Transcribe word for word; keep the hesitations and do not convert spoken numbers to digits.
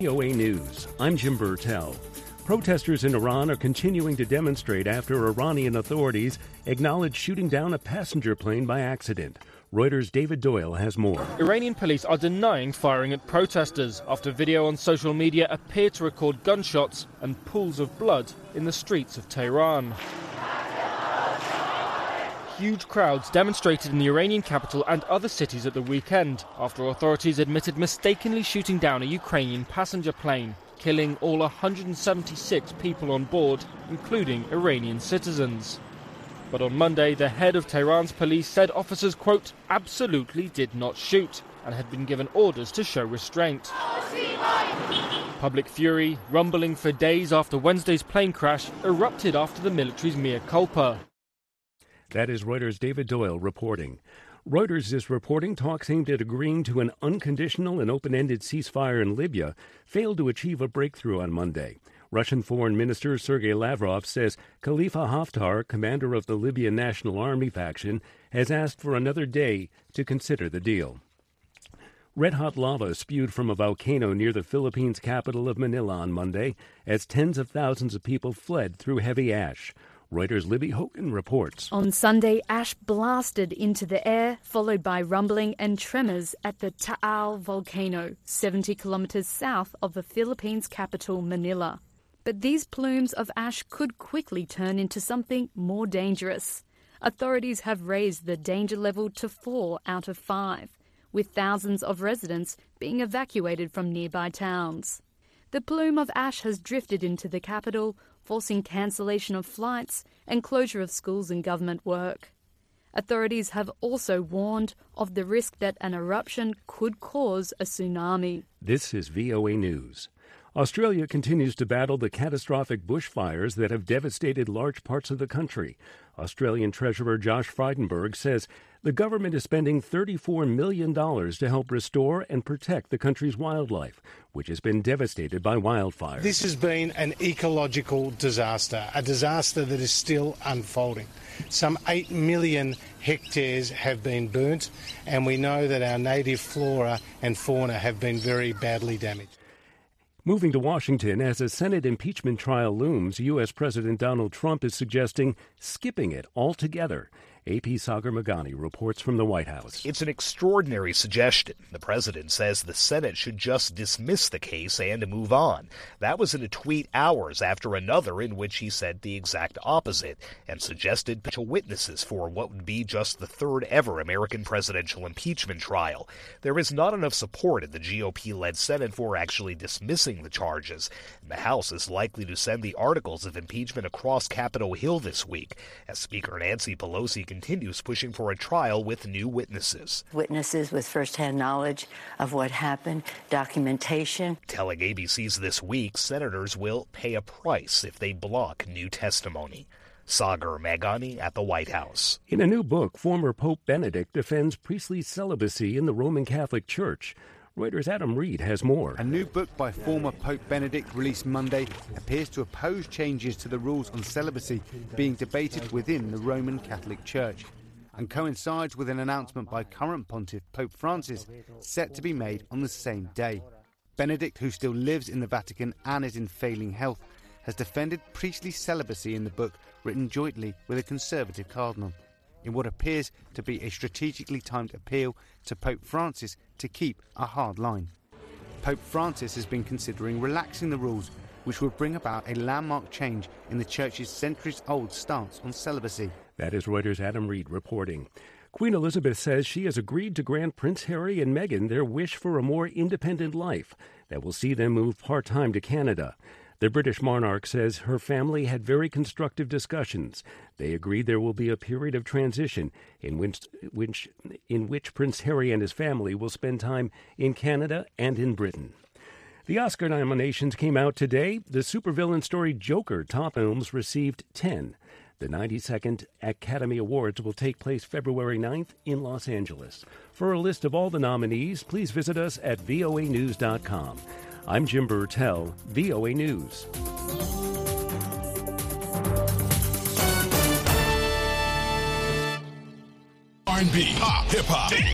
V O A News, I'm Jim Burtell. Protesters in Iran are continuing to demonstrate after Iranian authorities acknowledge shooting down a passenger plane by accident. Reuters' David Doyle has more. Iranian police are denying firing at protesters after video on social media appeared to record gunshots and pools of blood in the streets of Tehran. Huge crowds demonstrated in the Iranian capital and other cities at the weekend after authorities admitted mistakenly shooting down a Ukrainian passenger plane, killing all one hundred seventy-six people on board, including Iranian citizens. But on Monday, the head of Tehran's police said officers, quote, absolutely did not shoot and had been given orders to show restraint. Public fury, rumbling for days after Wednesday's plane crash, erupted after the military's mea culpa. That is Reuters' David Doyle reporting. Reuters is reporting talks aimed at agreeing to an unconditional and open-ended ceasefire in Libya failed to achieve a breakthrough on Monday. Russian Foreign Minister Sergei Lavrov says Khalifa Haftar, commander of the Libyan National Army faction, has asked for another day to consider the deal. Red-hot lava spewed from a volcano near the Philippines' capital of Manila on Monday as tens of thousands of people fled through heavy ash. Reuters' Libby Hogan reports. On Sunday, ash blasted into the air, followed by rumbling and tremors at the Taal volcano, seventy kilometres south of the Philippines' capital, Manila. But these plumes of ash could quickly turn into something more dangerous. Authorities have raised the danger level to four out of five, with thousands of residents being evacuated from nearby towns. The plume of ash has drifted into the capital, forcing cancellation of flights and closure of schools and government work. Authorities have also warned of the risk that an eruption could cause a tsunami. This is V O A News. Australia continues to battle the catastrophic bushfires that have devastated large parts of the country. Australian Treasurer Josh Frydenberg says the government is spending thirty-four million dollars to help restore and protect the country's wildlife, which has been devastated by wildfires. This has been an ecological disaster, a disaster that is still unfolding. Some eight million hectares have been burnt, and we know that our native flora and fauna have been very badly damaged. Moving to Washington, as a Senate impeachment trial looms, U S. President Donald Trump is suggesting skipping it altogether. A P Sagar Meghani reports from the White House. It's an extraordinary suggestion. The president says the Senate should just dismiss the case and move on. That was in a tweet hours after another in which he said the exact opposite and suggested potential witnesses for what would be just the third ever American presidential impeachment trial. There is not enough support in the G O P-led Senate for actually dismissing the charges. The House is likely to send the articles of impeachment across Capitol Hill this week as Speaker Nancy Pelosi continues pushing for a trial with new witnesses. Witnesses with first-hand knowledge of what happened, documentation. Telling A B C's This Week, senators will pay a price if they block new testimony. Sagar Meghani at the White House. In a new book, former Pope Benedict defends priestly celibacy in the Roman Catholic Church. Reuters' Adam Reed has more. A new book by former Pope Benedict released Monday appears to oppose changes to the rules on celibacy being debated within the Roman Catholic Church and coincides with an announcement by current pontiff Pope Francis set to be made on the same day. Benedict, who still lives in the Vatican and is in failing health, has defended priestly celibacy in the book written jointly with a conservative cardinal, in what appears to be a strategically timed appeal to Pope Francis to keep a hard line. Pope Francis has been considering relaxing the rules, which would bring about a landmark change in the Church's centuries-old stance on celibacy. That is Reuters' Adam Reed reporting. Queen Elizabeth says she has agreed to grant Prince Harry and Meghan their wish for a more independent life that will see them move part-time to Canada. The British monarch says her family had very constructive discussions. They agreed there will be a period of transition in which, which, in which Prince Harry and his family will spend time in Canada and in Britain. The Oscar nominations came out today. The supervillain story Joker top films received ten. The ninety-second Academy Awards will take place February ninth in Los Angeles. For a list of all the nominees, please visit us at V O A news dot com. I'm Jim Burtell, V O A News. R and B, pop, hip-hop,